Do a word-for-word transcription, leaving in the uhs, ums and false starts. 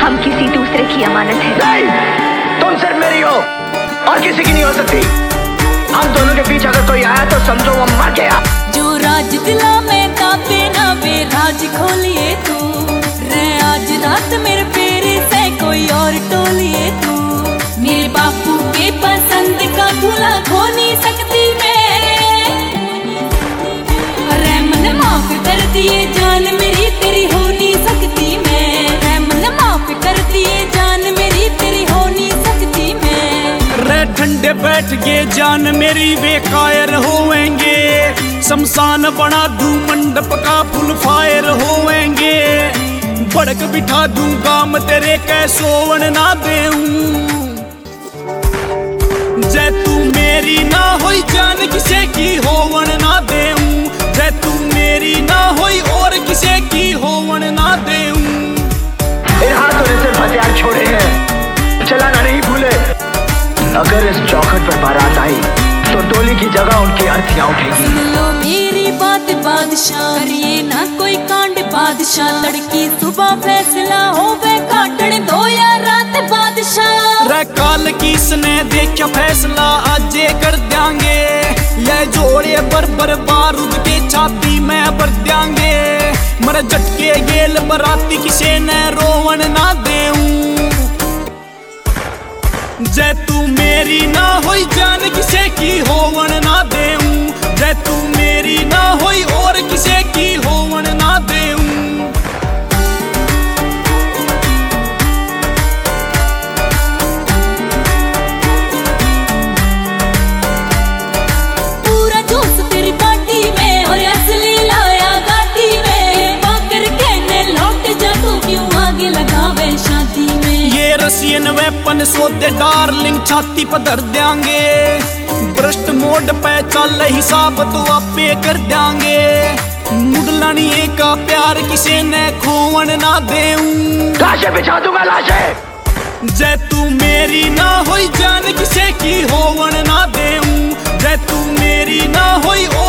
हम किसी दूसरे की अमानत है। नहीं, तुम सिर्फ मेरी हो और किसी की नहीं हो सकती। हम दोनों के बीच अगर कोई आया तो समझो वो मर गया। जो राज दिला में तापे ना वे राज खोलिए तू रे, आज रात मेरे पेरे से कोई और टोलिए तू। मेरे बापू के पसंद का भूला खो नहीं सकती मैं, रहमन माफ कर दिए जान मेरी तेरी हो नहीं सकती मैं, रहमन माफ कर दिए जान मेरी तेरी हो नहीं सकती मैं। रे ठंडे बैठ के जान मेरी बेकायर होवेंगे, शमशान बना दूं मंडप का फुल फायर होवेंगे, भड़क बिठा दूं गाम तेरे कै सोवन ना देऊं। जै तू मेरी ना होई जान किसे की होवन ना देऊं, जै तू मेरी ना होई और किसे की होवन ना देऊं। इन हाथों ने सिर्फ हथियार छोड़े हैं, चलाना नहीं भूले। अगर इस चौखट पर बारात आई तो टोली की जगह उनकी अर्थियां उठेगी। सुन लो मेरी बात बादशाह, करिए ना कोई कांड बादशाह, लड़की सुबह फैसला होवे काटने दो या रात बादशाह। रे काल किसने देखा फैसला आजे कर देंगे, ये जोड़े बरबर बारूद के छाती में भर देंगे, मर झटके गेल बराती किसे ने रोवन ना देऊं। जै तू मेरी ना होई जान किसे की होवन ना देऊं, जै तू मेरी ना होई और किसे की होवन ना देऊं। पूरा जोश तेरी पार्टी में और असली लाया गाटी में, पाकर कहने लौट जा तू क्यों आगे लगावे शादी में। ये रसियन वेपन सोदे डार्लिंग छाती पर धर देंगे, भ्रष्ट मोड पे चल हिसाब तो आपे कर देंगे, मुगलानी का प्यार किसे ने खोवन ना देऊं। लाशें बिछा दूंगा लाशें। जै तू मेरी ना होई जान किसे की होवन ना देऊं, जै तू मेरी ना होई